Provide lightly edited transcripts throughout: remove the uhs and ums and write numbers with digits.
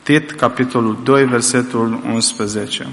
Tit, capitolul 2, versetul 11.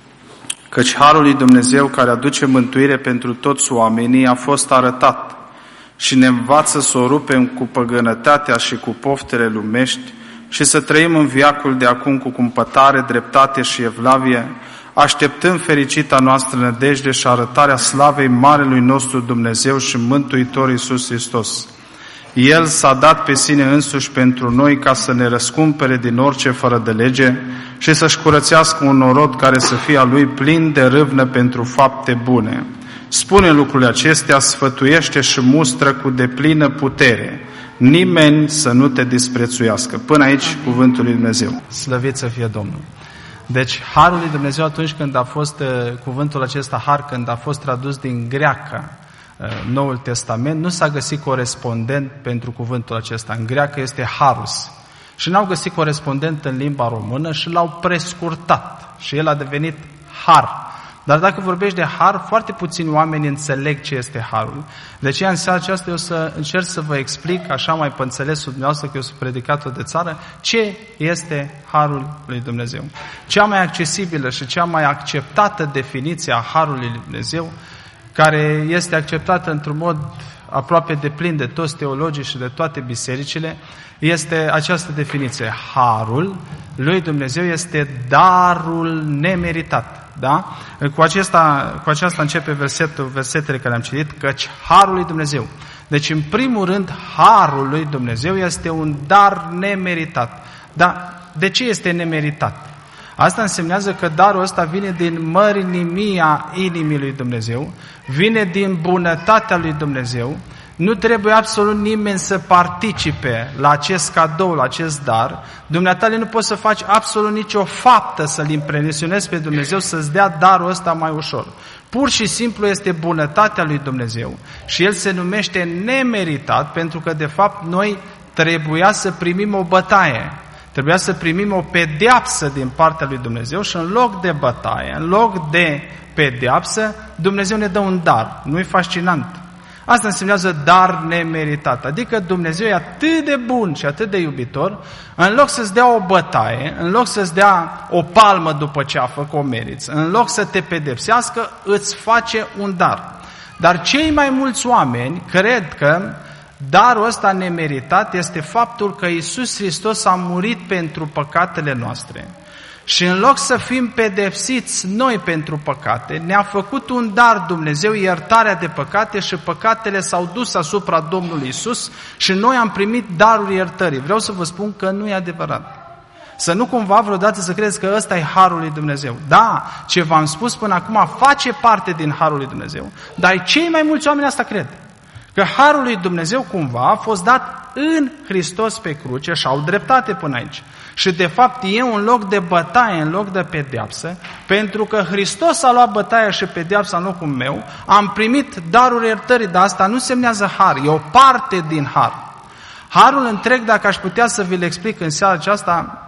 Căci harul lui Dumnezeu care aduce mântuire pentru toți oamenii a fost arătat și ne învață să o rupem cu păgânătatea și cu poftele lumești și să trăim în veacul de acum cu cumpătare, dreptate și evlavie, așteptând fericita noastră nădejde și arătarea slavei Marelui nostru Dumnezeu și Mântuitor Iisus Hristos. El s-a dat pe sine însuși pentru noi ca să ne răscumpere din orice fără de lege și să-și curățească un norod care să fie a lui plin de râvnă pentru fapte bune. Spune lucrurile acestea, sfătuiește și mustră cu deplină putere. Nimeni să nu te disprețuiască. Până aici cuvântul lui Dumnezeu. Slăvit să fie Domnul. Deci, harul lui Dumnezeu atunci când a fost cuvântul acesta, har, când a fost tradus din greacă, Noul Testament, nu s-a găsit corespondent pentru cuvântul acesta. În greacă este harus. Și n-au găsit corespondent în limba română și l-au prescurtat. Și el a devenit har. Dar dacă vorbești de har, foarte puțini oameni înțeleg ce este harul. De aceea în seara aceasta eu să încerc să vă explic, așa mai pe înțelesul dumneavoastră, că eu sunt predicator de țară, ce este harul lui Dumnezeu. Cea mai accesibilă și cea mai acceptată definiție a harului lui Dumnezeu, care este acceptată într-un mod aproape deplin de toți teologii și de toate bisericile, este această definiție. Harul lui Dumnezeu este darul nemeritat. Da? Cu aceasta începe versetele care am citit, căci harul lui Dumnezeu. Deci, în primul rând, harul lui Dumnezeu este un dar nemeritat. Dar de ce este nemeritat? Asta însemnează că darul ăsta vine din mărinimia inimii lui Dumnezeu, vine din bunătatea lui Dumnezeu. Nu trebuie absolut nimeni să participe la acest cadou, la acest dar. Dumneatale nu poți să faci absolut nicio faptă să-L impresionezi pe Dumnezeu să-ți dea darul ăsta mai ușor. Pur și simplu este bunătatea lui Dumnezeu și El se numește nemeritat pentru că de fapt noi trebuia să primim o bătaie. Trebuia să primim o pedeapsă din partea lui Dumnezeu și în loc de bătaie, în loc de pedeapsă, Dumnezeu ne dă un dar. Nu-i fascinant? Asta însemnează dar nemeritat. Adică Dumnezeu e atât de bun și atât de iubitor, în loc să-ți dea o bătaie, în loc să-ți dea o palmă după ceafă, că o meriți, în loc să te pedepsească, îți face un dar. Dar cei mai mulți oameni cred că darul ăsta nemeritat este faptul că Iisus Hristos a murit pentru păcatele noastre. Și în loc să fim pedepsiți noi pentru păcate, ne-a făcut un dar Dumnezeu, iertarea de păcate și păcatele s-au dus asupra Domnului Iisus și noi am primit darul iertării. Vreau să vă spun că nu e adevărat. Să nu cumva vreodată să credeți că ăsta e harul lui Dumnezeu. Da, ce v-am spus până acum face parte din harul lui Dumnezeu, dar cei mai mulți oameni asta cred. Că harul lui Dumnezeu cumva a fost dat în Hristos pe cruce și au dreptate până aici. Și de fapt e un loc de bătaie în loc de pedeapsă, pentru că Hristos a luat bătaia și pedeapsa în locul meu, am primit darul iertării, dar asta nu semnează har, e o parte din har. Harul întreg, dacă aș putea să vi-l explic în seara aceasta,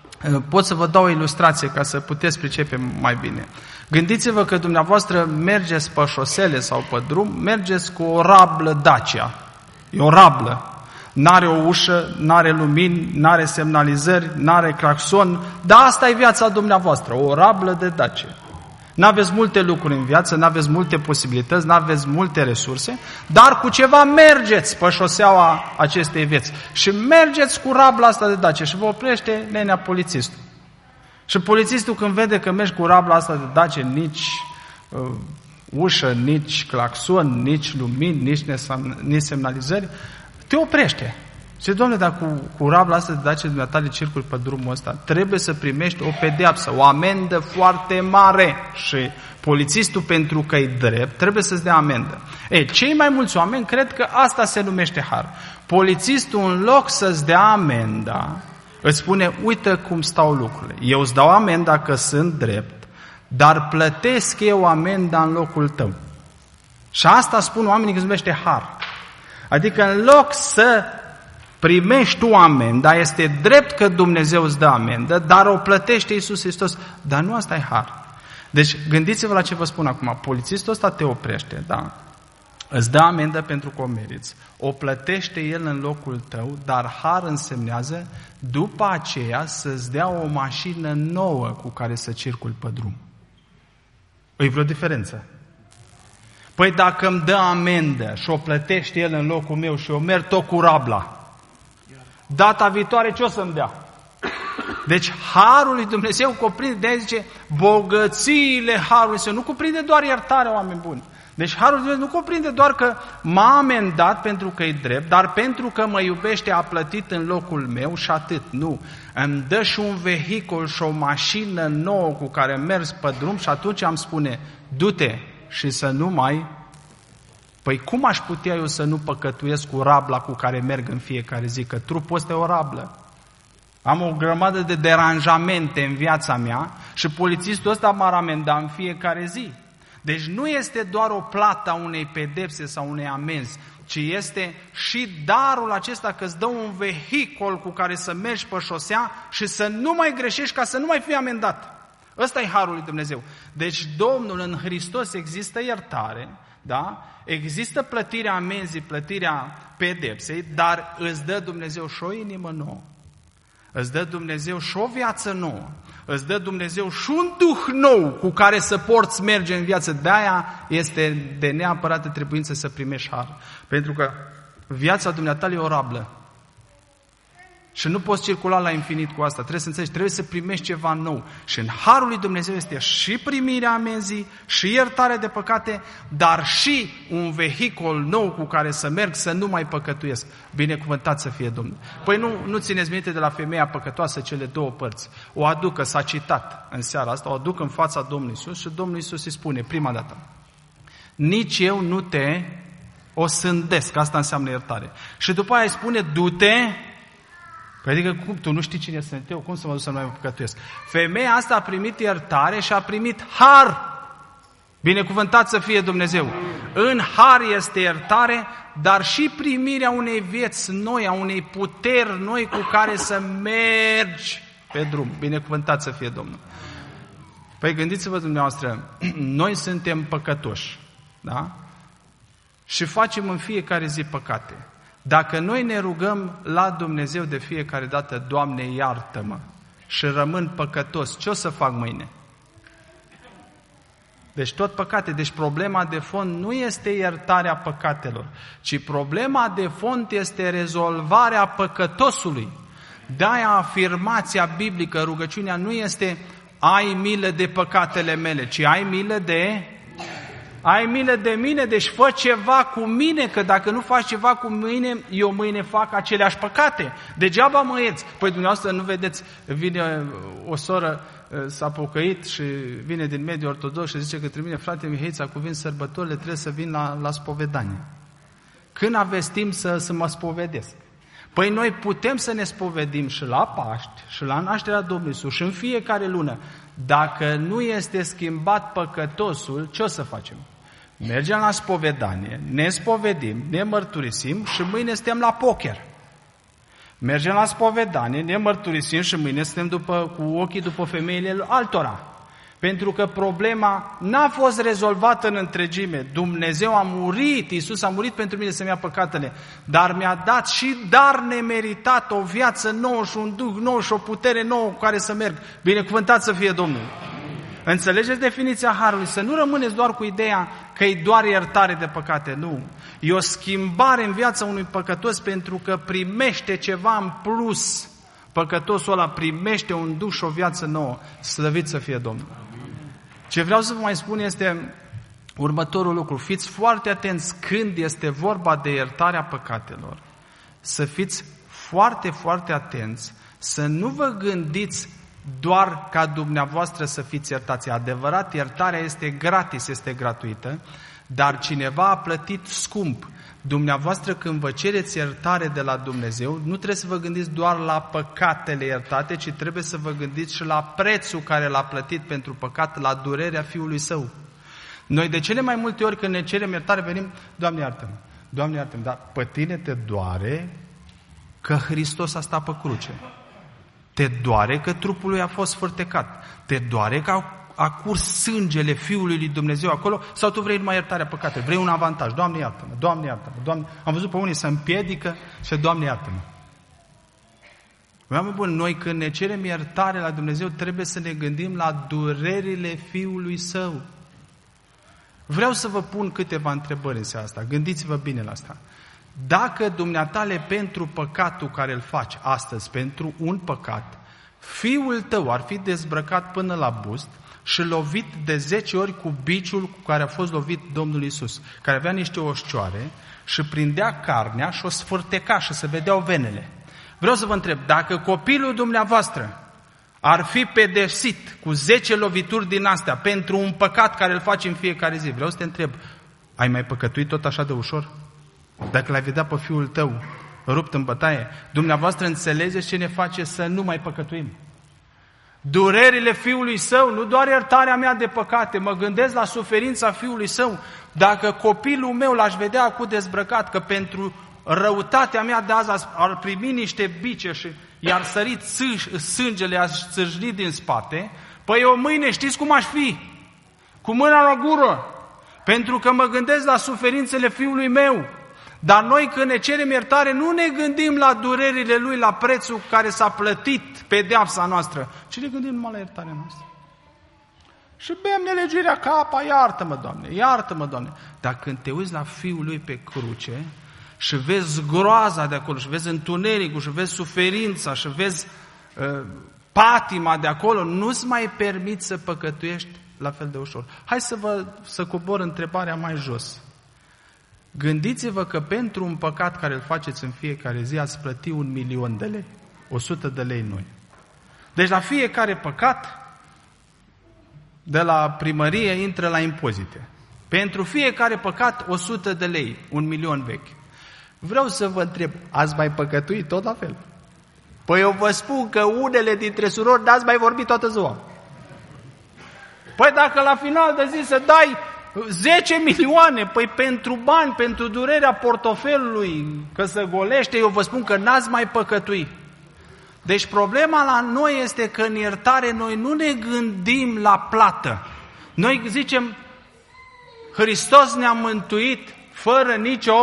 pot să vă dau o ilustrație ca să puteți pricepe mai bine. Gândiți-vă că dumneavoastră mergeți pe șosele sau pe drum, mergeți cu o rablă Dacia. E o rablă. N-are o ușă, n-are lumini, n-are semnalizări, n-are claxon, dar asta e viața dumneavoastră, o rablă de Dacia. N-aveți multe lucruri în viață, n-aveți multe posibilități, n-aveți multe resurse, dar cu ceva mergeți pe șoseaua acestei vieți. Și mergeți cu rabla asta de Dacia și vă oprește nenea polițistul. Și polițistul când vede că mergi cu rabla asta de Dacia, nici ușă, nici claxon, nici lumini, nici semnalizări, te oprește. Și domnule, dar cu rabla asta de Dacia dumneatale circuli pe drumul ăsta, trebuie să primești o pedeapsă, o amendă foarte mare. Și polițistul, pentru că e drept, trebuie să-ți dea amendă. Cei mai mulți oameni cred că asta se numește har. Polițistul, în loc să-ți dea amenda, îți spune, uite cum stau lucrurile. Eu îți dau amenda că sunt drept, dar plătesc eu amenda în locul tău. Și asta spun oamenii că se numește har. Adică în loc să primești tu amenda, este drept că Dumnezeu îți dă amendă, dar o plătește Iisus Hristos. Dar nu asta e har. Deci gândiți-vă la ce vă spun acum. Polițistul ăsta te oprește, da? îți dă amendă pentru că o meriți, o plătește El în locul tău, dar har însemnează după aceea să-ți dea o mașină nouă cu care să circuli pe drum. E vreo diferență? Păi dacă îmi dă amendă și o plătește El în locul meu și eu merg tot cu rabla, data viitoare ce o să-mi dea? Deci harul lui Dumnezeu cuprinde, de-aia zice, bogățiile harului Dumnezeu, nu cuprinde doar iertarea, oameni buni. Deci harul lui Dumnezeu nu cuprinde doar că m-a amendat pentru că e drept, dar pentru că mă iubește a plătit în locul meu și atât. Nu. Îmi dă și un vehicul și o mașină nouă cu care mergi pe drum și atunci îmi spune, du-te și să nu mai... Păi cum aș putea eu să nu păcătuiesc cu rabla cu care merg în fiecare zi? Că trupul ăsta e o rablă. Am o grămadă de deranjamente în viața mea și polițistul ăsta m-ar amenda în fiecare zi. Deci nu este doar o plată a unei pedepse sau unei amenzi, ci este și darul acesta că îți dă un vehicul cu care să mergi pe șosea și să nu mai greșești ca să nu mai fii amendat. Ăsta e harul lui Dumnezeu. Deci Domnul în Hristos există iertare, da? Există plătirea amenzii, plătirea pedepsei, dar îți dă Dumnezeu și o inimă nouă. Îți dă Dumnezeu și o viață nouă. Îți dă Dumnezeu și un duh nou cu care să porți merge în viață. De-aia este de neapărată trebuință să primești har. Pentru că viața dumneata e o rablă. Și nu poți circula la infinit cu asta. Trebuie să înțelegi, trebuie să primești ceva nou. Și în harul lui Dumnezeu este și primirea amenzii, și iertarea de păcate, dar și un vehicul nou cu care să merg, să nu mai păcătuiesc. Binecuvântat să fie Domnul. Păi nu țineți minte de la femeia păcătoasă cele două părți. O aducă, s-a citat în seara asta, o aduc în fața Domnului Iisus și Domnul Iisus îi spune, prima dată, nici eu nu te osândesc, asta înseamnă iertare. Și după aia îi spune, du-te. Păi adică cum, tu nu știi cine sunt eu, cum să mă duc să nu mai păcătuiesc? Femeia asta a primit iertare și a primit har. Binecuvântat să fie Dumnezeu. În har este iertare, dar și primirea unei vieți noi, a unei puteri noi cu care să mergi pe drum. Binecuvântat să fie Domnul. Păi gândiți-vă dumneavoastră, noi suntem păcătoși, da? Și facem în fiecare zi păcate. Dacă noi ne rugăm la Dumnezeu de fiecare dată, Doamne, iartă-mă, și rămân păcătos, ce o să fac mâine? Deci tot păcate. Deci problema de fond nu este iertarea păcatelor, ci problema de fond este rezolvarea păcătosului. De-aia afirmația biblică, rugăciunea nu este ai milă de păcatele mele, ci ai milă de mine, deci fă ceva cu mine, că dacă nu faci ceva cu mine, eu mâine fac aceleași păcate. Degeaba mă ieți. Păi dumneavoastră nu vedeți, vine o soră, s-a pocăit și vine din mediul ortodox și zice către mine, frate Mihaița, cu vin sărbătorile, trebuie să vin la spovedanie. Când aveți timp să mă spovedesc? Păi noi putem să ne spovedim și la Paști, și la nașterea Domnului Iisus, și în fiecare lună. Dacă nu este schimbat păcătosul, ce o să facem? Mergem la spovedanie, ne spovedim, ne mărturisim și mâine suntem la poker. Mergem la spovedanie, ne mărturisim și mâine suntem cu ochii după femeile altora. Pentru că problema n-a fost rezolvată în întregime. Dumnezeu a murit, Iisus a murit pentru mine să-mi ia păcatele, dar mi-a dat și dar nemeritat o viață nouă și un duh nou și o putere nouă cu care să merg. Binecuvântat să fie Domnul! Înțelegeți definiția harului? Să nu rămâneți doar cu ideea că e doar iertare de păcate. Nu. E o schimbare în viața unui păcătos pentru că primește ceva în plus. Păcătosul ăla primește un duh și o viață nouă. Slăvit să fie Domnul! Ce vreau să vă mai spun este următorul lucru. Fiți foarte atenți când este vorba de iertarea păcatelor. Să fiți foarte, foarte atenți. Să nu vă gândiți doar ca dumneavoastră să fiți iertați. Adevărat, iertarea este gratis, este gratuită, dar cineva a plătit scump. Dumneavoastră când vă cereți iertare de la Dumnezeu, nu trebuie să vă gândiți doar la păcatele iertate, ci trebuie să vă gândiți și la prețul care l-a plătit pentru păcat, la durerea Fiului Său. Noi de cele mai multe ori când ne cerem iertare venim, Doamne iartă-mă, Doamne iartă-mă, dar pe tine te doare că Hristos a stat pe cruce. Te doare că trupul lui a fost sfârtecat. Te doare că a curs sângele Fiului lui Dumnezeu acolo, sau tu vrei numai iertarea păcatelor, vrei un avantaj. Doamne iartă-mă, Doamne iartă-mă, Doamne. Am văzut pe unii să împiedică și Doamne iartă-mă. Oameni buni, noi când ne cerem iertare la Dumnezeu, trebuie să ne gândim la durerile Fiului Său. Vreau să vă pun câteva întrebări în seara asta. Gândiți-vă bine la asta. Dacă dumneatale pentru păcatul care îl faci astăzi, pentru un păcat, fiul tău ar fi dezbrăcat până la bust și lovit de 10 ori cu biciul cu care a fost lovit Domnul Iisus, care avea niște oșcioare și prindea carnea și o sfârteca și se vedeau venele. Vreau să vă întreb, dacă copilul dumneavoastră ar fi pedepsit cu 10 lovituri din astea pentru un păcat care îl faci în fiecare zi, vreau să te întreb, ai mai păcătuit tot așa de ușor? Dacă l-ai vedea pe fiul tău rupt în bătaie, dumneavoastră înțelegeți ce ne face să nu mai păcătuim. Durerile Fiului Său, nu doar iertarea mea de păcate, mă gândesc la suferința Fiului Său. Dacă copilul meu l-aș vedea acum dezbrăcat, că pentru răutatea mea de azi ar primi niște bice și i-ar sări sângele, aș țârjni din spate, păi eu mâine știți cum aș fi? Cu mâna la gură. Pentru că mă gândesc la suferințele fiului meu. Dar noi când ne cerem iertare nu ne gândim la durerile lui, la prețul care s-a plătit pedeapsa noastră, ci ne gândim numai la iertarea noastră. Și bem nelegirea capa, iartă-mă, Doamne, iartă-mă, Doamne. Dar când te uiți la Fiul lui pe cruce și vezi groaza de acolo, și vezi întunericul, și vezi suferința, și vezi patima de acolo, nu-ți mai permiți să păcătuiești la fel de ușor. Hai să cobor întrebarea mai jos. Gândiți-vă că pentru un păcat care îl faceți în fiecare zi ați plăti 1.000.000 de lei, 100 de lei noi. Deci la fiecare păcat, de la primărie intră la impozite. Pentru fiecare păcat 100 de lei, 1.000.000 vechi. Vreau să vă întreb, ați mai păcătuit tot la fel? Păi eu vă spun că unele dintre surori n-ați mai vorbit toată ziua. Păi dacă la final de zi să dai 10 milioane, păi pentru bani, pentru durerea portofelului, că se golește, eu vă spun că n-ați mai păcătuit. Deci problema la noi este că în iertare noi nu ne gândim la plată. Noi zicem, Hristos ne-a mântuit fără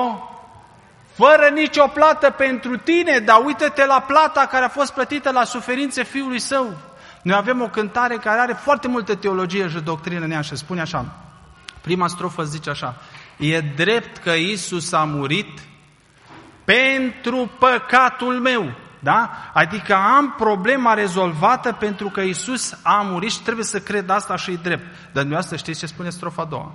nicio plată pentru tine, dar uită-te la plata care a fost plătită la suferințe Fiului Său. Noi avem o cântare care are foarte multă teologie și doctrină în ea și spune așa, prima strofă zice așa, e drept că Iisus a murit pentru păcatul meu. Da? Adică am problema rezolvată pentru că Iisus a murit și trebuie să cred asta și e drept. Dar dumneavoastră știți ce spune strofa a doua?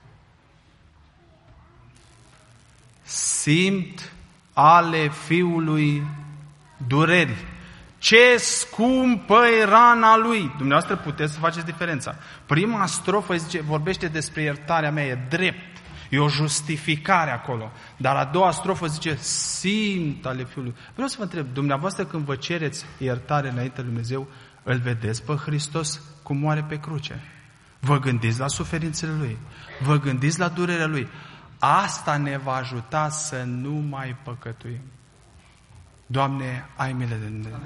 Simt ale Fiului dureri. Ce scumpă e rana Lui. Dumneavoastră puteți să faceți diferența. Prima strofă zice, vorbește despre iertarea mea, e drept. E o justificare acolo. Dar a doua strofă zice, simt ale Fiului. Vreau să vă întreb, dumneavoastră când vă cereți iertare înainte lui Dumnezeu, îl vedeți pe Hristos cum moare pe cruce? Vă gândiți la suferințele Lui? Vă gândiți la durerea Lui? Asta ne va ajuta să nu mai păcătuim. Doamne, ai milă de noi.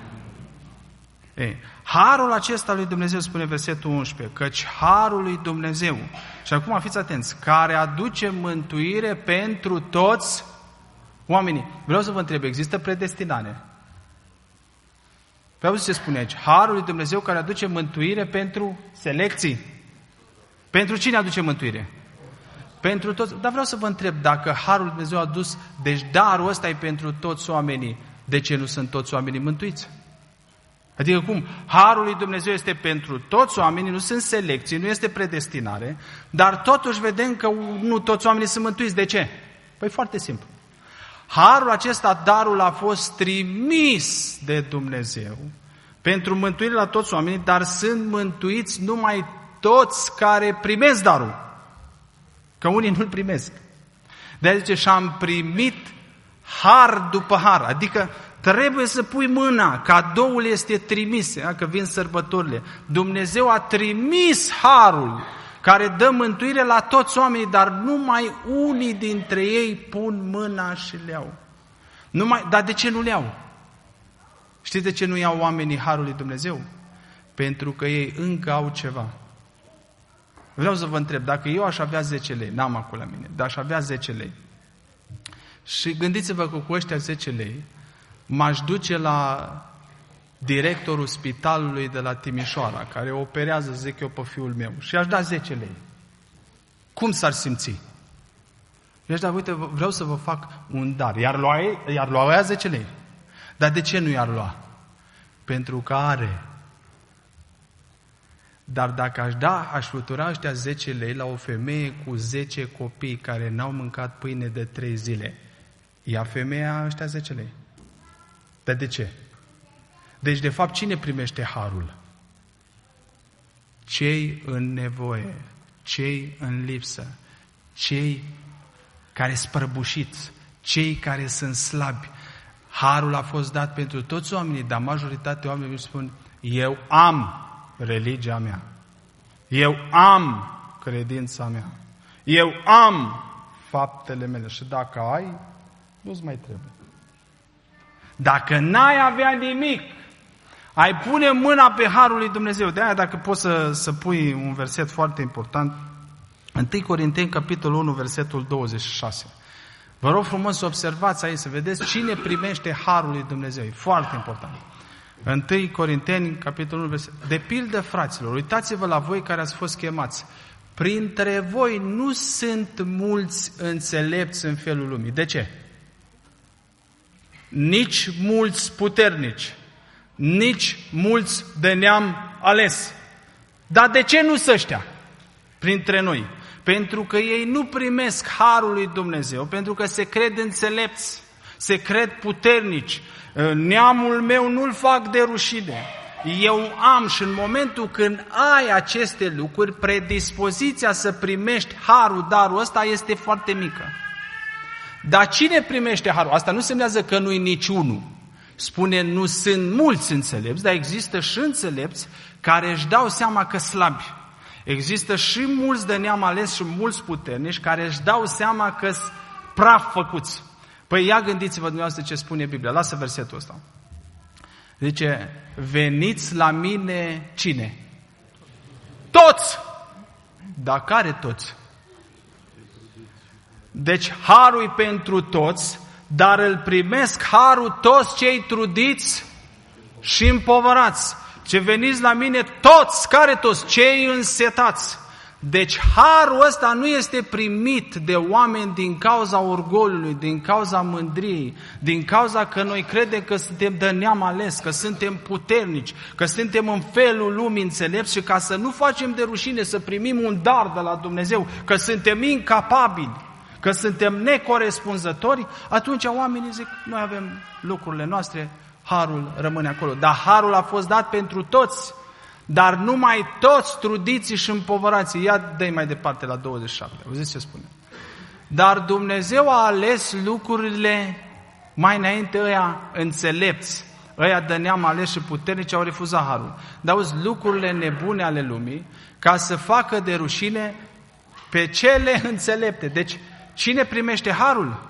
Harul acesta lui Dumnezeu, spune versetul 11, căci harul lui Dumnezeu, și acum fiți atenți, care aduce mântuire pentru toți oamenii. Vreau să vă întreb, există predestinare? Vreau să spune aici, harul lui Dumnezeu care aduce mântuire pentru selecții. Pentru cine aduce mântuire? Pentru toți. Dar vreau să vă întreb, dacă harul lui Dumnezeu a adus, deci darul ăsta e pentru toți oamenii, de ce nu sunt toți oamenii mântuiți? Adică cum? Harul lui Dumnezeu este pentru toți oamenii, nu sunt selecții, nu este predestinare, dar totuși vedem că nu toți oamenii sunt mântuiți. De ce? Păi foarte simplu. Harul acesta, darul a fost trimis de Dumnezeu pentru mântuire la toți oamenii, dar sunt mântuiți numai toți care primesc darul. Că unii nu-l primesc. De-aia zice, și-am primit har după har. Adică trebuie să pui mâna, cadoul este trimis, că vin sărbătorile. Dumnezeu a trimis harul care dă mântuire la toți oamenii, dar numai unii dintre ei pun mâna și le iau. Dar de ce nu le iau? Știți de ce nu iau oamenii harul lui Dumnezeu? Pentru că ei încă au ceva. Vreau să vă întreb, dacă eu aș avea 10 lei, n-am acolo la mine, dar aș avea 10 lei, și gândiți-vă că cu ăștia 10 lei m-aș duce la directorul spitalului de la Timișoara, care operează, zic eu, pe fiul meu, și aș da 10 lei. Cum s-ar simți? I-aș da, uite, vreau să vă fac un dar. Iar lua aia 10 lei. Dar de ce nu i-ar lua? Pentru că are. Dar dacă aș flutura ăștia 10 lei la o femeie cu 10 copii care n-au mâncat pâine de 3 zile, ia femeia ăștia 10 lei. Dar de ce? Deci, de fapt, cine primește harul? Cei în nevoie, cei în lipsă, cei care sunt prăbușiți, cei care sunt slabi. Harul a fost dat pentru toți oamenii, dar majoritatea oamenilor spun, eu am religia mea, eu am credința mea, eu am faptele mele. Și dacă ai, nu-ți mai trebuie. Dacă n-ai avea nimic, ai pune mâna pe harul lui Dumnezeu. De aia, dacă poți să pui un verset foarte important, 1 Corinteni, capitolul 1, versetul 26. Vă rog frumos să observați aici, să vedeți cine primește harul lui Dumnezeu. E foarte important. 1 Corinteni, capitolul 1, versetul. De pildă, fraților, uitați-vă la voi care ați fost chemați. Printre voi nu sunt mulți înțelepți în felul lumii. De ce? Nici mulți puternici, nici mulți de neam ales. Dar de ce nu sunt ăștia printre noi? Pentru că ei nu primesc harul lui Dumnezeu, pentru că se cred înțelepți, se cred puternici. Neamul meu nu-l fac de rușine. Eu am, și în momentul când ai aceste lucruri, predispoziția să primești harul, darul ăsta este foarte mică. Dar cine primește harul? Asta nu semnează că nu-i niciunul. Spune, nu sunt mulți înțelepți, dar există și înțelepți care își dau seama că slabi. Există și mulți de neam ales și mulți puternici care își dau seama că sunt praf făcuți. Păi ia gândiți-vă dumneavoastră ce spune Biblia. Lasă versetul ăsta. Zice, veniți la mine cine? Toți! Dar care toți? Deci harul e pentru toți, dar îl primesc harul toți cei trudiți și împovărați. Ce veniți la mine toți, care toți? Cei însetați. Deci harul ăsta nu este primit de oameni din cauza orgoliului, din cauza mândriei, din cauza că noi credem că suntem de neam ales, că suntem puternici, că suntem în felul lumii înțelepți și ca să nu facem de rușine să primim un dar de la Dumnezeu, că suntem incapabili, că suntem necorespunzători, atunci oamenii zic, noi avem lucrurile noastre, harul rămâne acolo. Dar harul a fost dat pentru toți, dar numai toți trudiții și împovărații. Ia dă-i mai departe la 27. Auziți ce spune? Dar Dumnezeu a ales lucrurile mai înainte ăia înțelepți. Ăia de neam ales și puternici au refuzat harul. Dar auzi, lucrurile nebune ale lumii ca să facă de rușine pe cele înțelepte. Deci, cine primește harul?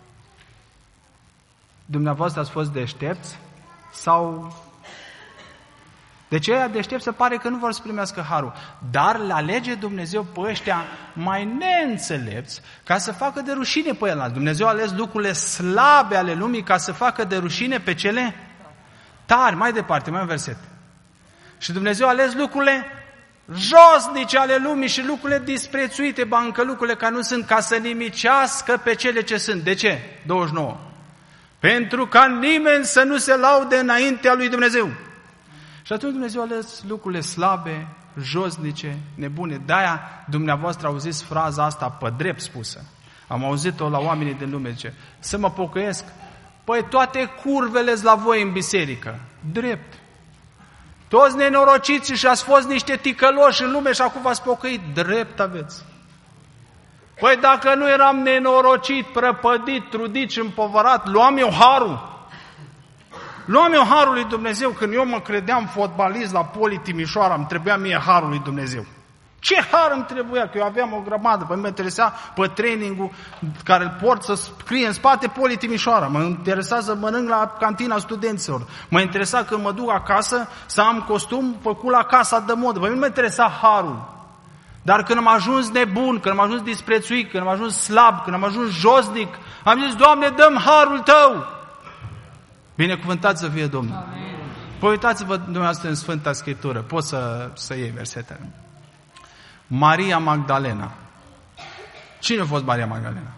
Dumneavoastră ați fost deștepți? Sau... Deci ăia deștepți se pare că nu vor să primească harul. Dar le alege Dumnezeu pe ăștia mai neînțelepți ca să facă de rușine pe el. Dumnezeu a ales lucrurile slabe ale lumii ca să facă de rușine pe cele tari. Mai departe, mai un verset. Și Dumnezeu a ales lucrurile josnice ale lumii și lucrurile disprețuite, ba încă lucrurile care nu sunt, ca să nimicească pe cele ce sunt. De ce? 29. Pentru ca nimeni să nu se laude înaintea lui Dumnezeu. Și atunci Dumnezeu a ales lucrurile slabe, josnice, nebune. De-aia dumneavoastră auziți fraza asta pe drept spusă. Am auzit-o la oamenii din lume, zice, să mă pocăiesc. Păi toate curvele-s la voi în biserică. Drept. Toți nenorociți și ați fost niște ticăloși în lume și acum v-ați pocăit. Drept aveți. Păi dacă nu eram nenorocit, prăpădit, trudit și împovărat, luam eu harul. Luam eu harul lui Dumnezeu. Când eu mă credeam fotbalist la Poli Timișoara, îmi trebuia mie harul lui Dumnezeu. Ce har îmi trebuia? Că eu aveam o grămadă. Păi mă interesa pe trainingul care îl port să scrie în spate Poli Timișoara. Mă interesa să mănânc la cantina studenților. Mă interesa când mă duc acasă să am costum făcut la casa de modă. Păi nu mă interesa harul. Dar când am ajuns nebun, când am ajuns disprețuit, când am ajuns slab, când am ajuns josnic, am zis, Doamne, dă-mi harul Tău. Binecuvântat să fie Domnul. Amin. Păi uitați-vă dumneavoastră în Sfânta Scriptură, poți să iei versetele. Maria Magdalena. Cine a fost Maria Magdalena?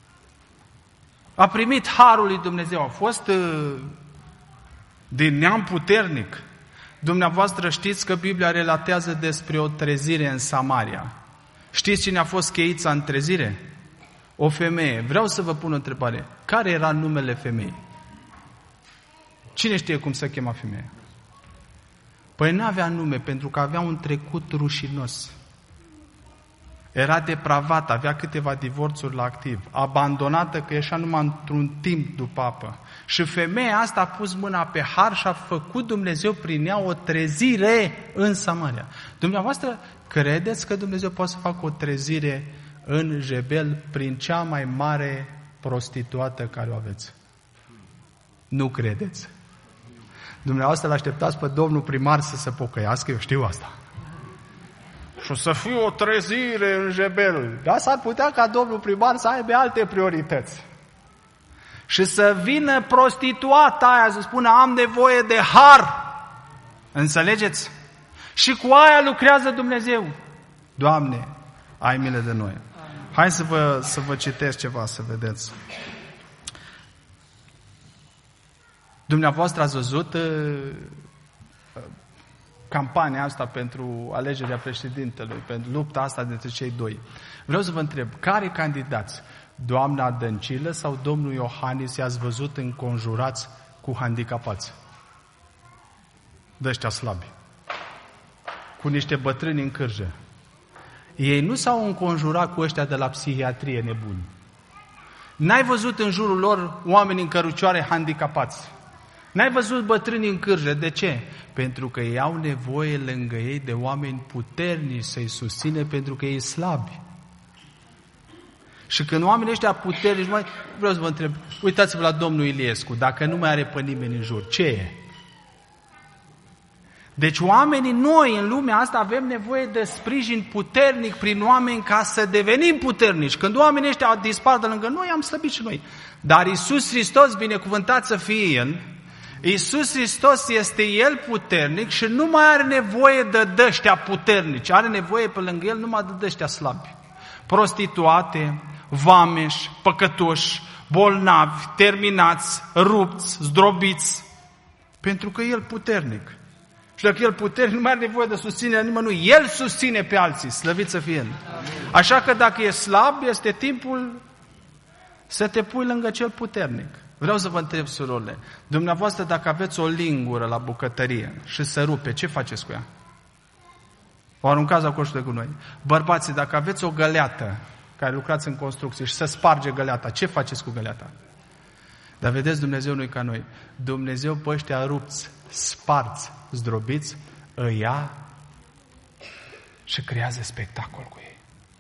A primit harul lui Dumnezeu, a fost din neam puternic. Dumneavoastră știți că Biblia relatează despre o trezire în Samaria. Știți cine a fost cheița în trezire? O femeie. Vreau să vă pun o întrebare. Care era numele femeii? Cine știe cum se chema femeia? Păi n-avea nume, pentru că avea un trecut rușinos. Era depravată, avea câteva divorțuri la activ, abandonată că ieșea numai într-un timp după apă. Și femeia asta a pus mâna pe har și a făcut Dumnezeu prin ea o trezire în Samaria. Dumneavoastră credeți că Dumnezeu poate să facă o trezire în Jebel prin cea mai mare prostituată care o aveți? Nu credeți. Dumneavoastră l-așteptați pe domnul primar să se pocăiască, eu știu asta. Și o să fie o trezire în Jebel. Dar s-ar putea ca domnul primar să aibă alte priorități. Și să vină prostituata aia să spună, am nevoie de har. Înțelegeți? Și cu aia lucrează Dumnezeu. Doamne, ai milă de noi. Hai să vă citesc ceva, să vedeți. Dumneavoastră ați văzut campania asta pentru alegerea președintelui, pentru lupta asta dintre cei doi. Vreau să vă întreb, care candidați? Doamna Dăncilă sau domnul Iohannis i-ați văzut înconjurați cu handicapați? De ăștia slabi. Cu niște bătrâni în cârjă. Ei nu s-au înconjurat cu ăștia de la psihiatrie nebuni. N-ai văzut în jurul lor oameni în cărucioare handicapați. N-ai văzut bătrâni în cârjă. De ce? Pentru că ei au nevoie lângă ei de oameni puternici să-i susține, pentru că ei slabi. Și când oamenii ăștia puternici, vreau să vă întreb, uitați-vă la domnul Iliescu, dacă nu mai are pe nimeni în jur, ce e? Deci oamenii, noi în lumea asta avem nevoie de sprijin puternic prin oameni ca să devenim puternici. Când oamenii ăștia dispar de lângă noi, am slăbit și noi. Dar Iisus Hristos, binecuvântat să fie El, Iisus Hristos este El puternic și nu mai are nevoie de dăștia puternici, are nevoie pe lângă El numai de dăștia slabi. Prostituate, vameși, păcătoși, bolnavi, terminați, rupți, zdrobiți, pentru că El puternic. Și dacă El puternic, nu mai are nevoie de susținerea nimănui. El susține pe alții, slăvit să fie El. Așa că dacă e slab, este timpul să te pui lângă cel puternic. Vreau să vă întreb, surorile, dumneavoastră dacă aveți o lingură la bucătărie și se rupe, ce faceți cu ea? O aruncați la coșul de gunoi. Bărbații, dacă aveți o găleată care lucrați în construcție și se sparge găleata, ce faceți cu găleata? Dar vedeți, Dumnezeu nu e ca noi. Dumnezeu pe ăștia rupți, sparți, zdrobiți, îi ia și creează spectacol cu ei.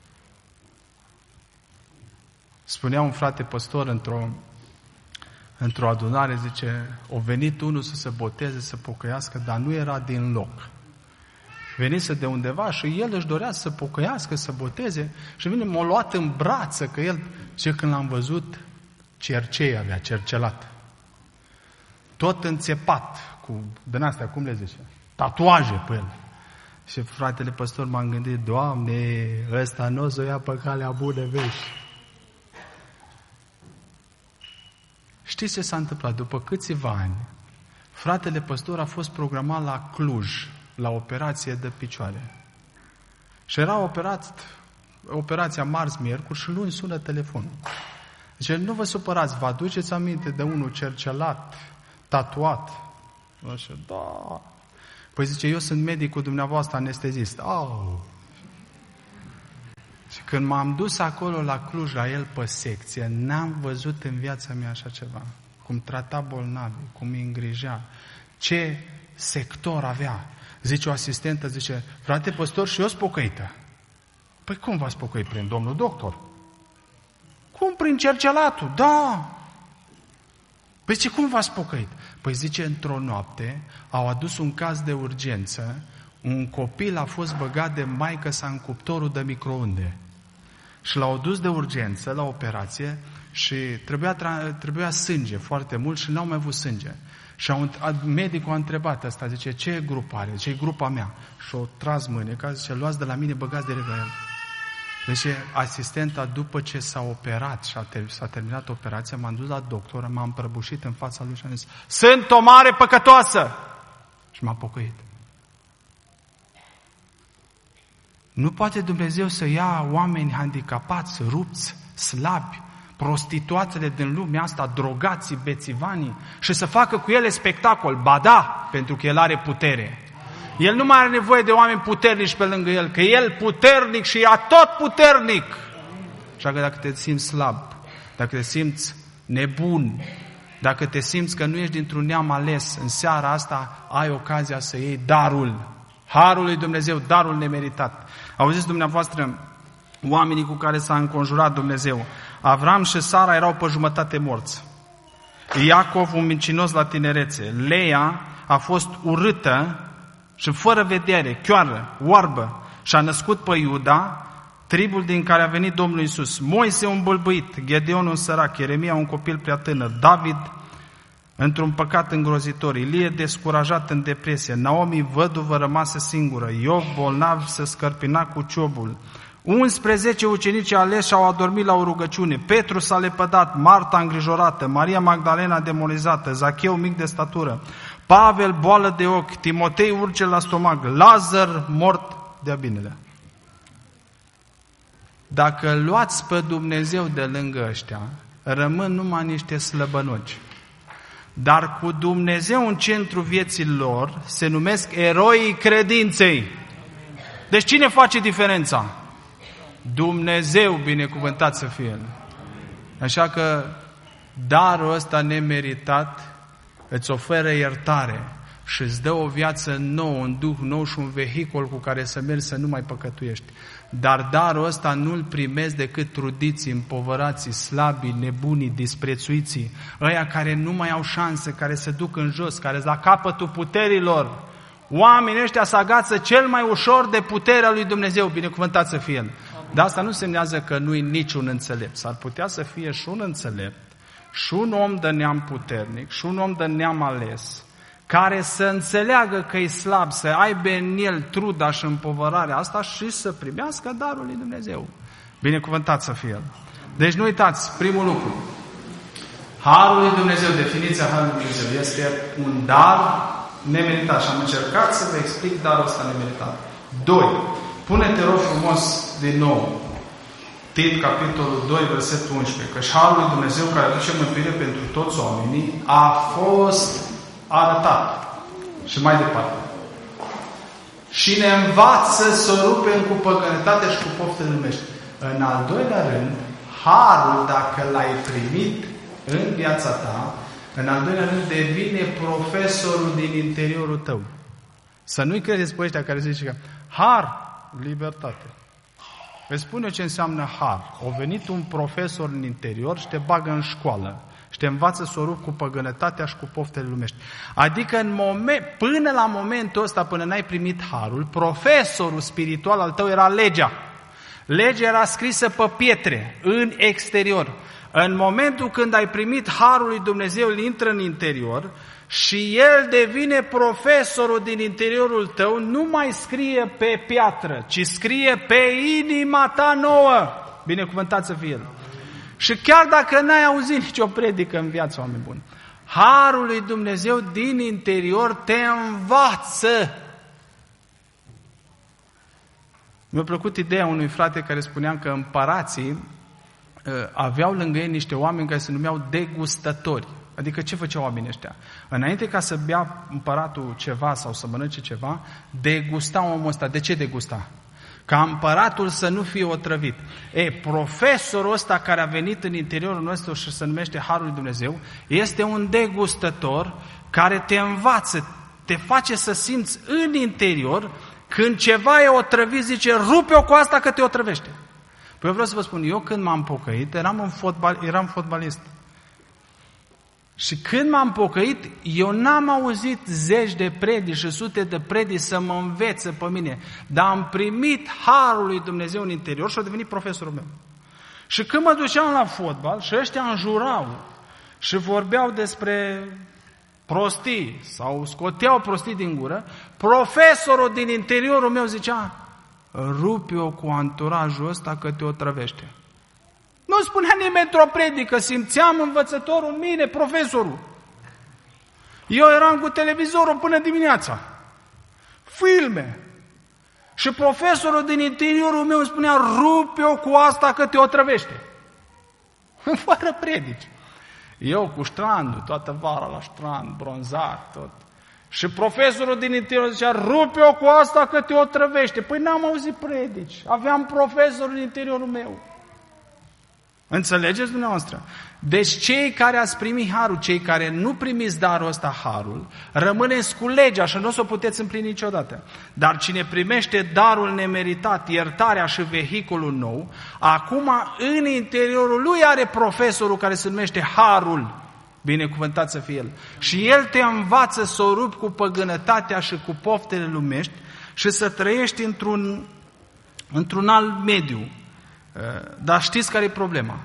Spunea un frate păstor într-o adunare, zice, o venit unul să se boteze, să pocăiască, dar nu era din loc. Venise de undeva și el își dorea să se pocăiască, să boteze și vine, m-a luat în brață, că el, ce când l-am văzut, cercei avea, cercelat. Tot înțepat, cu, din astea, cum le zice, tatuaje pe el. Și fratele păstor m-am gândit, Doamne, ăsta nu o să o ia pe calea bună, vezi. Știți ce s-a întâmplat? După câțiva ani, fratele păstor a fost programat la Cluj, la operație de picioare. Și era operația marți-miercuri și luni sună telefonul. Zice, nu vă supărați, vă aduceți aminte de unul cercelat, tatuat? Așa, da. Păi zice, eu sunt medicul dumneavoastră anestezist. Au. Și când m-am dus acolo la Cluj, la el pe secție, n-am văzut în viața mea așa ceva. Cum trata bolnavi, cum îi îngrijea, ce sector avea. Zice o asistentă, zice, frate păstor, și eu sunt pocăită. Păi cum v-ați pocăit? Prin domnul doctor? Cum? Prin cercelatul? Da. Păi zice, cum v-ați pocăit? Păi zice, într-o noapte au adus un caz de urgență un copil a fost băgat de maică-sa în cuptorul de microunde. Și l-au dus de urgență la operație și trebuia sânge foarte mult și n-au mai avut sânge. Și medicul a întrebat asta, zice, ce grup are? Zice, e grupa mea. Și o tras mâneca, zice, luați de la mine, băgați direct la el. Deci asistenta, după ce s-a operat și s-a terminat operația, m-am dus la doctor, m-am prăbușit în fața lui și am zis, sunt o mare păcătoasă! Și m-a pocăit. Nu poate Dumnezeu să ia oameni handicapați, rupți, slabi, prostituatele din lumea asta, drogații, bețivanii și să facă cu ele spectacol. Ba da, pentru că El are putere. El nu mai are nevoie de oameni puternici pe lângă El, că El puternic și e tot puternic. Așa că dacă te simți slab, dacă te simți nebun, dacă te simți că nu ești dintr-un neam ales, în seara asta ai ocazia să iei darul, harul lui Dumnezeu, darul nemeritat. Auziți dumneavoastră oamenii cu care s-a înconjurat Dumnezeu. Avram și Sara erau pe jumătate morți. Iacov un mincinos la tinerețe. Leia a fost urâtă și fără vedere, chioară, oarbă, și a născut pe Iuda, tribul din care a venit Domnul Iisus. Moise un bâlbâit, Gedeon un sărac, Ieremia un copil prea tânăr, David într-un păcat îngrozitor, Ilie descurajat în depresie, Naomi văduvă rămasă singură, Iov bolnav se scărpina cu ciobul, 11 ucenici aleși au adormit la o rugăciune, Petru s-a lepădat, Marta îngrijorată, Maria Magdalena demonizată, Zacheu mic de statură, Pavel boală de ochi, Timotei urge la stomac, Lazar mort de abinele. Dacă luați pe Dumnezeu de lângă ăștia, rămân numai niște slăbănoci. Dar cu Dumnezeu în centru vieții lor se numesc eroii credinței. Deci cine face diferența? Dumnezeu, binecuvântat să fie El. Așa că darul ăsta nemeritat îți oferă iertare și îți dă o viață nouă, un duh nou și un vehicul cu care să mergi să nu mai păcătuiești. Dar darul ăsta nu-l primesc decât trudiții, împovărații, slabii, nebunii, disprețuiții, ăia care nu mai au șanse, care se duc în jos, care sunt la capătul puterilor. Oamenii ăștia se agață cel mai ușor de puterea lui Dumnezeu, binecuvântat să fie El. Dar asta nu semnează că nu-i niciun înțelept. S-ar putea să fie și un înțelept, și un om de neam puternic, și un om de neam ales, care să înțeleagă că e slab, să aibă în el truda și împovărarea asta și să primească darul lui Dumnezeu. Binecuvântat să fie El. Deci nu uitați, primul lucru, harul lui Dumnezeu, definiția harului lui Dumnezeu, este un dar nemeritat și am încercat să vă explic darul ăsta nemeritat. 2. Pune-te rog frumos din nou Tit, capitolul 2, versetul 11, că harul lui Dumnezeu care aduce mântuire pentru toți oamenii a fost arătat. Și mai departe. Și ne învață să rupem cu păgânătatea și cu poftele lumești. În al doilea rând, harul, dacă l-ai primit în viața ta, în al doilea rând devine profesorul din interiorul tău. Să nu-i credeți pe ăștia care zice că har, libertate. Vă spun eu ce înseamnă har. A venit un profesor în interior și te bagă în școală și te învață să o rupi cu păgânătatea și cu poftele lumești. Adică până la momentul ăsta, până n-ai primit harul, profesorul spiritual al tău era legea. Legea era scrisă pe pietre, în exterior. În momentul când ai primit harul lui Dumnezeu, îl intră în interior și el devine profesorul din interiorul tău, nu mai scrie pe piatră, ci scrie pe inima ta nouă. Binecuvântat să fie El. Și chiar dacă n-ai auzit nicio predică în viața, oameni buni, harul lui Dumnezeu din interior te învață. Mi-a plăcut ideea unui frate care spunea că împărații aveau lângă ei niște oameni care se numeau degustători. Adică ce făceau oamenii ăștia? Înainte ca să bea împăratul ceva sau să mănânce ceva, degusta omul ăsta. De ce degusta? Ca împăratul să nu fie otrăvit. Profesorul ăsta care a venit în interiorul nostru și se numește Harul lui Dumnezeu, este un degustător care te învață, te face să simți în interior, când ceva e otrăvit, zice, rupe-o cu asta că te otrăvește. Păi eu vreau să vă spun, eu când m-am pocăit, eram fotbalist. Și când m-am pocăit, eu n-am auzit zeci de predici și sute de predici să mă învețe pe mine, dar am primit harul lui Dumnezeu în interior și a devenit profesorul meu. Și când mă duceam la fotbal și ăștia înjurau și vorbeau despre prostii sau scoteau prostii din gură, profesorul din interiorul meu zicea: rupe-o cu anturajul ăsta că te otrăvește. Nu spunea nimeni într-o predică, simțeam învățătorul în mine, profesorul. Eu eram cu televizorul până dimineața. Filme. Și profesorul din interiorul meu îmi spunea: rupe-o cu asta că te otrăvește. Fără predici. Eu cu strandul, toată vara la strand, bronzat, tot. Și profesorul din interior zicea: rupe-o cu asta că te otrăvește. Păi n-am auzit predici. Aveam profesorul din interiorul meu. Înțelegeți dumneavoastră? Deci cei care ați primit harul, cei care nu primiți darul ăsta, harul, rămâneți cu legea și nu o să o puteți împlini niciodată. Dar cine primește darul nemeritat, iertarea și vehiculul nou, acum în interiorul lui are profesorul care se numește harul, binecuvântat să fie el. Și el te învață să o rupi cu păgânătatea și cu poftele lumești și să trăiești într-un alt mediu. Dar știți care e problema?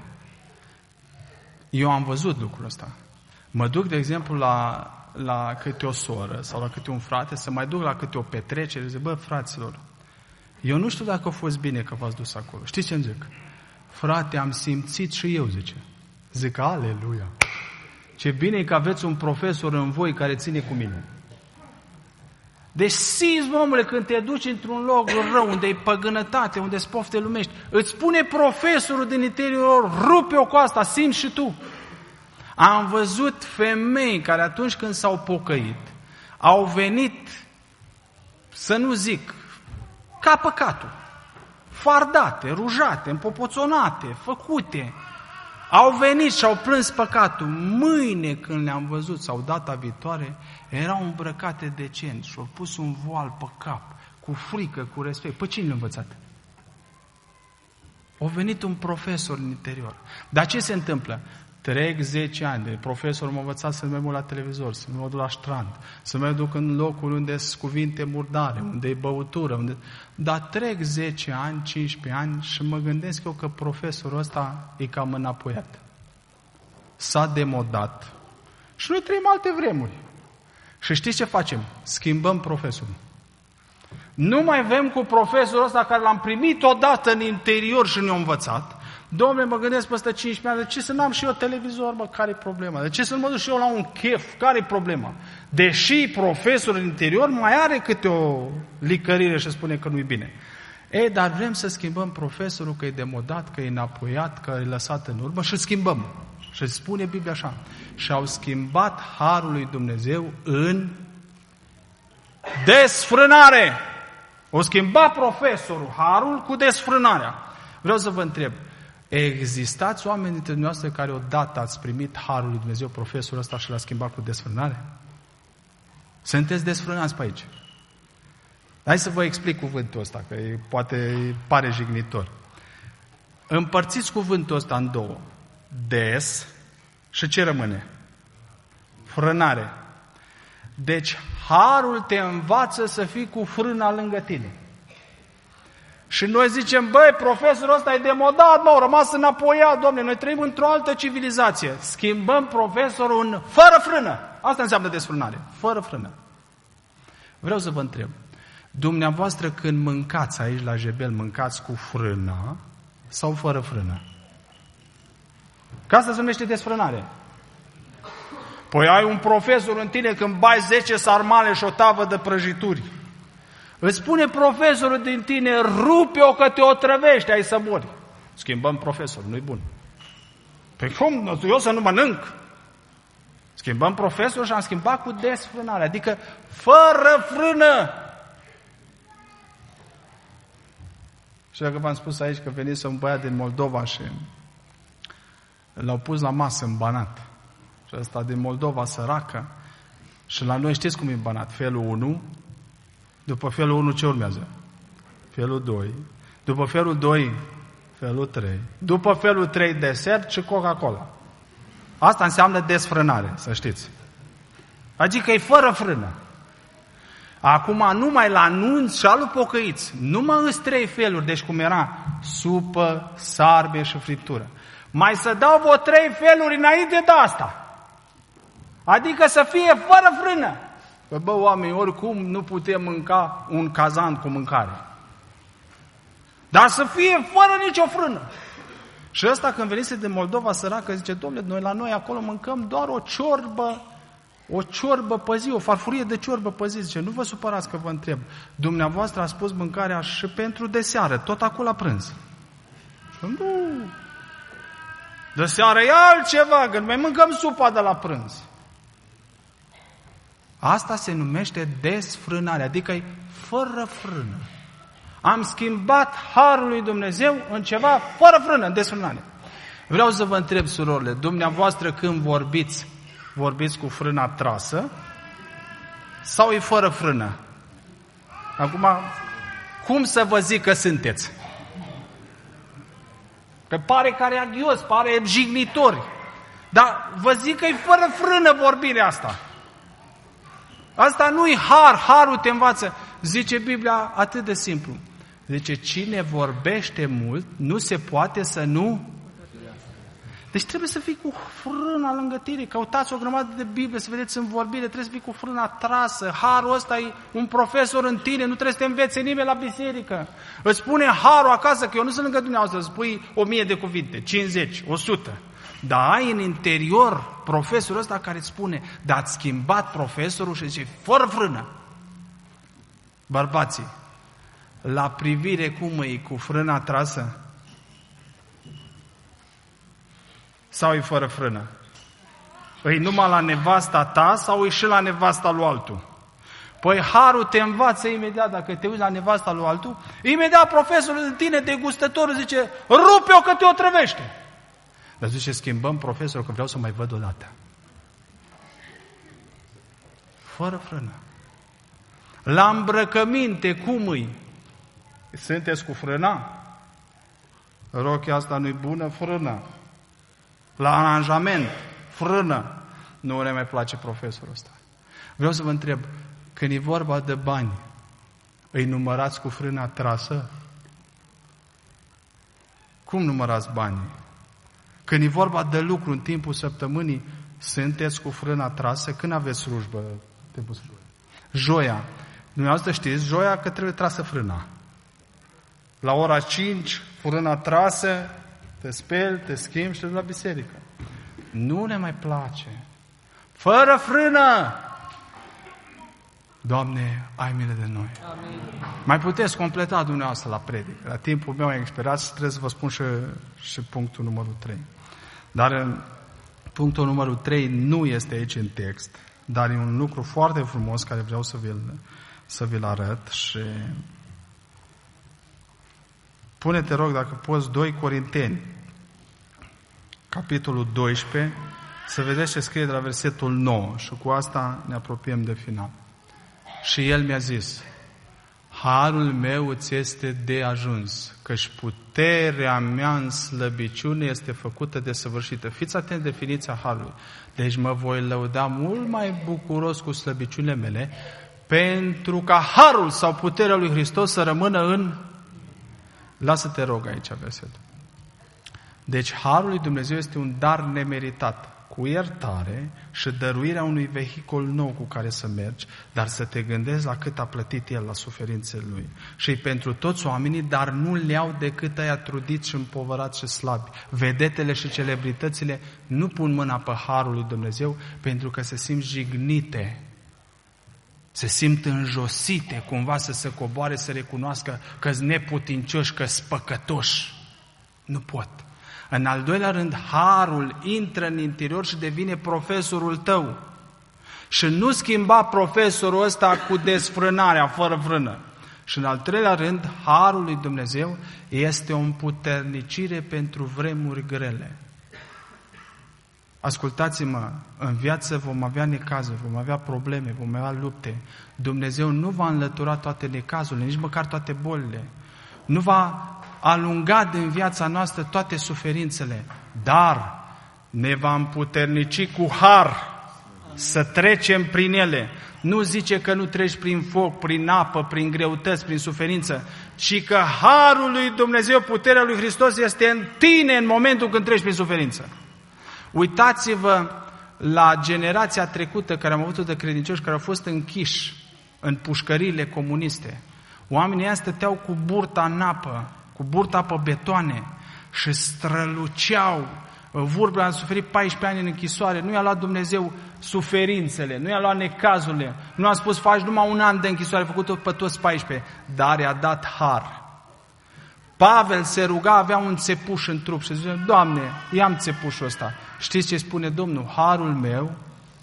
Eu am văzut lucrul ăsta. Mă duc, de exemplu, la câte o soră sau la câte un frate, să mai duc la câte o petrecere, zic: bă, fraților, eu nu știu dacă a fost bine că v-ați dus acolo. Știți ce îmi zic? Frate, am simțit și eu, zice. Zic: aleluia! Ce bine e că aveți un profesor în voi care ține cu mine. Deci simți, omule, când te duci într-un loc rău, unde e păgânătate, unde sunt pofte lumești, îți spune profesorul din interior: rupe-o cu asta, simți și tu. Am văzut femei care atunci când s-au pocăit, au venit, să nu zic, ca păcatul, fardate, rujate, împopoțonate, făcute. Au venit și au plâns păcatul. Mâine când le-am văzut sau data viitoare, erau îmbrăcate decent și au pus un voal pe cap, cu frică, cu respect. Păi cine le-a învățat? A venit un profesor în interior. Dar ce se întâmplă? Trec 10 ani, de profesorul m-a învățat să merg la televizor, să mă duc la strand, să mă duc în locuri unde sunt cuvinte murdare, unde e băutură, Dar trec 10 ani, 15 ani și mă gândesc eu că profesorul ăsta e cam înapoiat. S-a demodat și noi trăim alte vremuri. Și știți ce facem? Schimbăm profesorul. Nu mai vrem cu profesorul ăsta care l-am primit odată în interior și ne-a învățat. Dom'le, mă gândesc peste 15 ani, de ce să n-am și eu televizor, mă, care-i problema? De ce să nu mă duc și eu la un chef, care-i problema? Deși profesorul interior mai are câte o licărire și spune că nu-i bine. Dar vrem să schimbăm profesorul, că e demodat, că e înapoiat, că e lăsat în urmă și schimbăm. Și spune Biblia așa: și au schimbat harul lui Dumnezeu în desfrânare. O schimba profesorul harul cu desfrânarea. Vreau să vă întreb: existați oameni dintre noastre care odată ați primit harul lui Dumnezeu, profesorul ăsta, și l-a schimbat cu desfrânare? Sunteți desfrânați pe aici. Hai să vă explic cuvântul ăsta, că poate pare jignitor. Împărțiți cuvântul ăsta în două. Des și ce rămâne? Frânare. Deci harul te învață să fii cu frâna lângă tine. Și noi zicem: băi, profesorul ăsta e demodat, au rămas înapoiat, Doamne, noi trăim într-o altă civilizație. Schimbăm profesorul în fără frână. Asta înseamnă desfrânare, fără frână. Vreau să vă întreb: dumneavoastră când mâncați aici la Jebel, mâncați cu frână sau fără frână? Că asta se numește desfrânare. Păi ai un profesor în tine când bai 10 sarmale și o tavă de prăjituri. Îți spune profesorul din tine: rupe-o că te otrăvești, ai să mori. Schimbăm profesorul, nu-i bun. Păi cum? Eu să nu mănânc? Schimbăm profesorul și am schimbat cu desfrânare, adică fără frână. Și dacă v-am spus aici că venise un băiat din Moldova și l-au pus la masă în Banat. Și ăsta din Moldova, săracă. Și la noi știți cum e în Banat? Felul 1. După felul 1 ce urmează? Felul 2. După felul 2, felul 3. După felul 3, desert și Coca-Cola. Asta înseamnă desfrânare, să știți. Adică e fără frână. Acum numai la nunți și alu pocăiți, numai îs 3 feluri, deci cum era supă, sarbe și friptură. Mai să dau vreo 3 feluri înainte de asta. Adică să fie fără frână. Bă, oameni, oricum nu putem mânca un cazan cu mâncare. Dar să fie fără nicio frână. Și ăsta când venise de Moldova săracă, zice, dom'le, noi la noi acolo mâncăm doar o ciorbă pe zi, o farfurie de ciorbă pe zi. Zice, nu vă supărați că vă întreb. Dumneavoastră a spus mâncarea și pentru de seară, tot acolo la prânz. Și nu. De seară e altceva, când mai mâncăm supa de la prânz. Asta se numește desfrânare, adică e fără frână. Am schimbat harul lui Dumnezeu în ceva fără frână, în desfrânare. Vreau să vă întreb, surorile, dumneavoastră când vorbiți cu frâna trasă sau e fără frână? Acum, cum să vă zic că sunteți? Că pare caragios, pare jignitori. Dar vă zic că e fără frână vorbirea asta. Asta nu-i har, harul te învață. Zice Biblia atât de simplu. Zice, cine vorbește mult, nu se poate să nu... Deci trebuie să fii cu frâna lângă tine. Căutați o grămadă de Biblie, să vedeți în vorbire, trebuie să fii cu frâna trasă. Harul ăsta e un profesor în tine, nu trebuie să te învețe nimeni la biserică. Îți spune harul acasă, că eu nu sunt lângă dumneavoastră, îți spui 1000 de cuvinte, 50, 100. Dar ai în interior profesorul ăsta care îți spune, dar ați schimbat profesorul și zice, fără frână. Bărbații, la privire cum e cu frâna trasă? Sau e fără frână? E numai la nevasta ta sau e și la nevasta lui altul? Păi harul te învață imediat, dacă te uiți la nevasta lui altul, imediat profesorul din tine, degustătorul, zice, rupe-o că te otrăvește. Dar zice, schimbăm profesorul că vreau să mai văd o dată. Fără frână. La îmbrăcăminte, cum îi? Sunteți cu frâna? Rochia asta nu-i bună, frână. La aranjament, frână. Nu ne mai place profesorul ăsta. Vreau să vă întreb, când e vorba de bani, îi numărați cu frâna trasă? Cum numărați banii? Când e vorba de lucru în timpul săptămânii, sunteți cu frâna trasă? Când aveți slujbă? Joia. Dumneavoastră știți, joia că trebuie trasă frâna. La ora 5, frâna trasă, te speli, te schimbi și te duci la biserică. Nu ne mai place. Fără frână! Doamne, ai milă de noi. Amin. Mai puteți completa dumneavoastră la predică. La timpul meu expirat și trebuie să vă spun și punctul numărul 3. Dar punctul numărul 3 nu este aici în text, dar e un lucru foarte frumos care vreau să vi-l arăt și pune-te, rog, dacă poți, 2 Corinteni, capitolul 12, să vedeți ce scrie de la versetul 9 și cu asta ne apropiem de final. Și el mi-a zis, harul meu îți este de ajuns, căci puterea mea în slăbiciune este făcută de săvârșită. Fiți atenți definiția harului. Deci mă voi lăuda mult mai bucuros cu slăbiciunile mele, pentru ca harul sau puterea lui Hristos să rămână în... Lasă-te rog aici versetul. Deci harul lui Dumnezeu este un dar nemeritat, cu iertare și dăruirea unui vehicul nou cu care să mergi, dar să te gândești la cât a plătit El la suferințele Lui. Și pentru toți oamenii, dar nu le iau decât aia trudiți și împovărați și slabi. Vedetele și celebritățile nu pun mâna pe harul lui Dumnezeu pentru că se simt jignite, se simt înjosite, cumva să se coboare, să recunoască că-s neputincioși, că-s păcătoși. Nu pot. În al doilea rând, harul intră în interior și devine profesorul tău. Și nu schimba profesorul ăsta cu desfrânarea, fără frână. Și în al treilea rând, harul lui Dumnezeu este o împuternicire pentru vremuri grele. Ascultați-mă, în viață vom avea necazuri, vom avea probleme, vom avea lupte. Dumnezeu nu va înlătura toate necazurile, nici măcar toate bolile. Nu va alunga din viața noastră toate suferințele, dar ne va împuternici cu har să trecem prin ele. Nu zice că nu treci prin foc, prin apă, prin greutăți, prin suferință, ci că harul lui Dumnezeu, puterea lui Hristos este în tine în momentul când treci prin suferință. Uitați-vă la generația trecută care am avut de credincioși care au fost închiși în pușcăriile comuniste. Oamenii ăia stăteau cu burta în apă, cu burta pe betoane și străluceau. Vorbele a suferit 14 ani în închisoare, nu i-a luat Dumnezeu suferințele, nu i-a luat necazurile, nu a spus faci numai un an de închisoare, a făcut-o pe toți 14, dar i-a dat har. Pavel se ruga, avea un țepuș în trup și zicea, Doamne, ia-mi țepușul ăsta. Știți ce spune Domnul? Harul meu,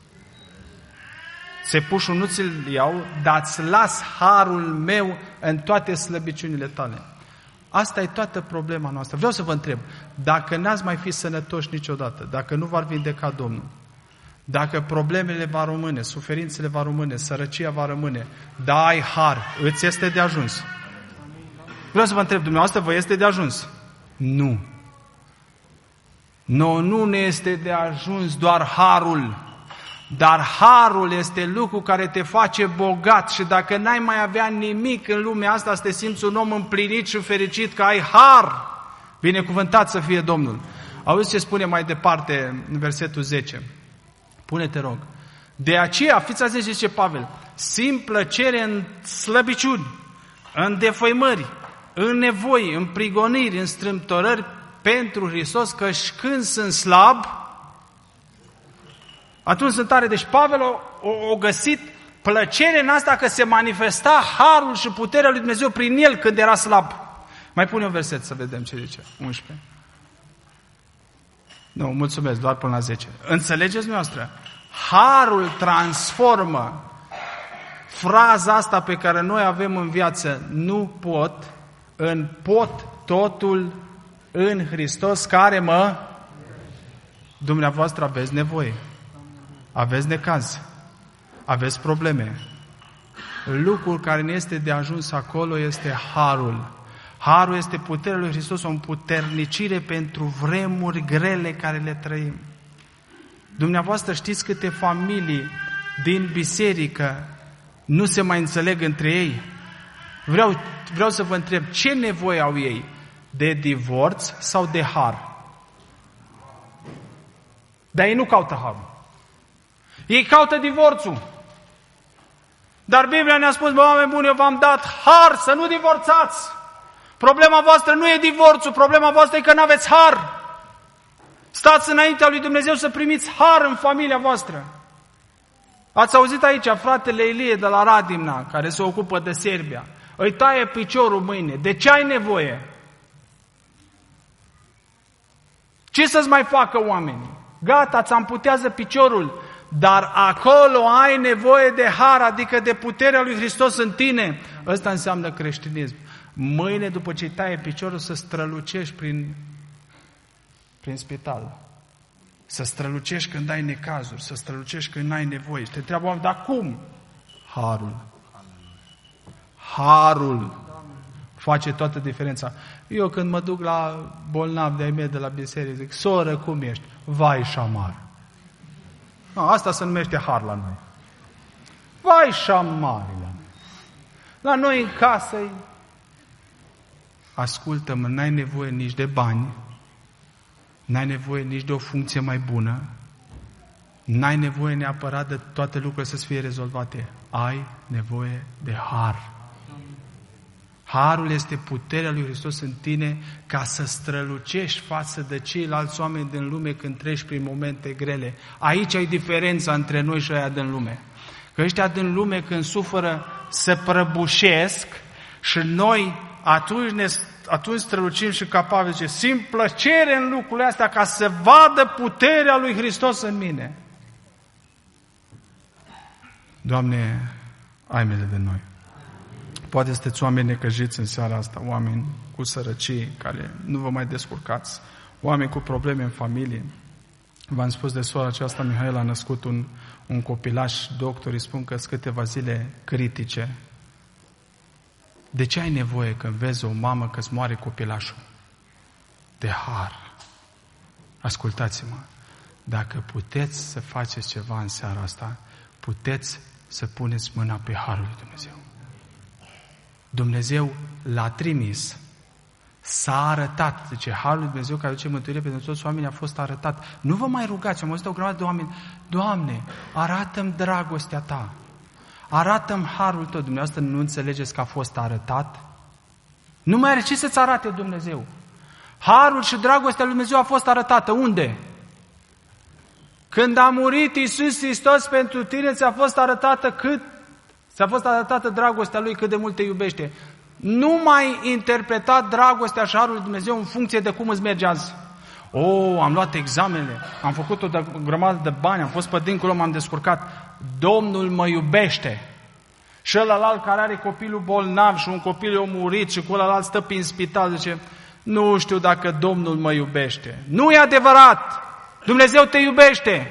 țepușul nu ți-l iau, dar îți las harul meu în toate slăbiciunile tale. Asta e toată problema noastră. Vreau să vă întreb, dacă n-ați mai fi sănătoși niciodată, dacă nu v-ar vindeca Domnul, dacă problemele va rămâne, suferințele va rămâne, sărăcia va rămâne, dar ai har, îți este de ajuns. Vreau să vă întreb, dumneavoastră, vă este de ajuns? Nu. Nu ne este de ajuns doar harul, dar harul este lucru care te face bogat și dacă n-ai mai avea nimic în lumea asta, să te simți un om împlinit și fericit că ai har. Binecuvântat să fie Domnul. Auzi ce spune mai departe în versetul 10. Pune-te rog. De aceea, fiți atenți ce zice Pavel, simt plăcere în slăbiciuni, în defăimări, în nevoi, în prigoniri, în strâmtorări pentru Hristos, căci când sunt slab, atunci sunt tare. Deci Pavel a găsit plăcere în asta că se manifesta harul și puterea lui Dumnezeu prin el când era slab. Mai pune un verset să vedem ce zice. 11. Nu, mulțumesc, doar până la 10. Înțelegeți noastră? Harul transformă. Fraza asta pe care noi avem în viață, nu pot, în pot totul în Hristos care mă... Dumneavoastră aveți nevoie. Aveți necaz. Aveți probleme. Lucrul care ne este de ajuns acolo este harul. Harul este puterea lui Hristos, o împuternicire pentru vremuri grele care le trăim. Dumneavoastră știți câte familii din biserică nu se mai înțeleg între ei? Vreau să vă întreb, ce nevoie au ei? De divorț sau de har? Dar ei nu caută harul. Ei caută divorțul. Dar Biblia ne-a spus, bă, oameni buni, eu v-am dat har să nu divorțați. Problema voastră nu e divorțul, problema voastră e că nu aveți har. Stați înaintea lui Dumnezeu să primiți har în familia voastră. Ați auzit aici fratele Ilie de la Radimna, care se ocupă de Serbia. Îi taie piciorul mâine. De ce ai nevoie? Ce să-ți mai facă oamenii? Gata, ți amputează piciorul. Dar acolo ai nevoie de har, adică de puterea lui Hristos în tine. Ăsta înseamnă creștinism. Mâine, după ce îi taie piciorul, să strălucești prin spital. Să strălucești când ai necazuri, să strălucești când n-ai nevoie. Și te întreabă oameni, dar cum? Harul. Harul face toată diferența. Eu când mă duc la bolnav de-ai mei de la biserică, zic, soră, cum ești? Vai șamar. Asta se numește har la noi. Vai șamarile. La noi în casă, ascultă-mă, n-ai nevoie nici de bani, n-ai nevoie nici de o funcție mai bună, n-ai nevoie neapărat de toate lucrurile să fie rezolvate. Ai nevoie de har. Harul este puterea lui Hristos în tine ca să strălucești față de ceilalți oameni din lume când treci prin momente grele. Aici ai diferența între noi și aia din lume. Că ăștia din lume când suferă se prăbușesc și noi atunci strălucim și capabili, zice, simt plăcere în lucrurile astea ca să vadă puterea lui Hristos în mine. Doamne, ai milă de noi. Poate sunteți oameni necăjiți în seara asta, oameni cu sărăcie, care nu vă mai descurcați, oameni cu probleme în familie. V-am spus de sora aceasta, Mihail a născut un copilaș, doctorii spun că sunt câteva zile critice. De ce ai nevoie când vezi o mamă că îți moare copilașul? De har. Ascultați-mă. Dacă puteți să faceți ceva în seara asta, puteți să puneți mâna pe harul lui Dumnezeu. Dumnezeu l-a trimis, s-a arătat. Zice, harul lui Dumnezeu care aduce mântuire pentru toți oamenii a fost arătat. Nu vă mai rugați, am auzit o grămadă de oameni, Doamne, arată-mi dragostea Ta, arată-mi harul Tău. Dumneavoastră nu înțelegeți că a fost arătat? Nu mai are ce să-ți arate Dumnezeu. Harul și dragostea lui Dumnezeu a fost arătată. Unde? Când a murit Iisus Hristos pentru tine, ți-a fost arătată dragostea Lui, cât de mult te iubește. Nu mai interpreta dragostea și harul lui Dumnezeu în funcție de cum îți merge azi. Am luat examenele, am făcut o grămadă de bani, am fost pe dincolo, m-am descurcat. Domnul mă iubește. Și ălălalt care are copilul bolnav și un copil i-a murit și cu ălălalt stă prin spital, zice, nu știu dacă Domnul mă iubește. Nu e adevărat! Dumnezeu te iubește!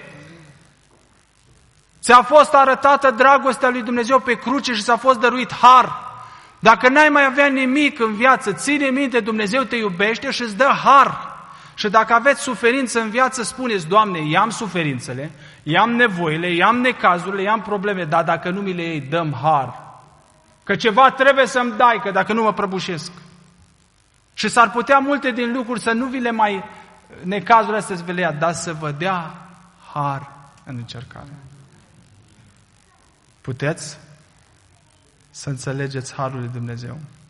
Ți-a fost arătată dragostea lui Dumnezeu pe cruce și ți-a fost dăruit har. Dacă n-ai mai avea nimic în viață, ține minte, Dumnezeu te iubește și îți dă har. Și dacă aveți suferință în viață, spuneți, Doamne, i-am suferințele, i-am nevoile, i-am necazurile, i-am probleme, dar dacă nu mi le iei, dăm har. Că ceva trebuie să-mi dai, că dacă nu mă prăbușesc. Și s-ar putea multe din lucruri să nu vi le mai, necazurile astea să vi le ia, dar să vă dea har în încercare. Puteți să înțelegeți harul lui Dumnezeu.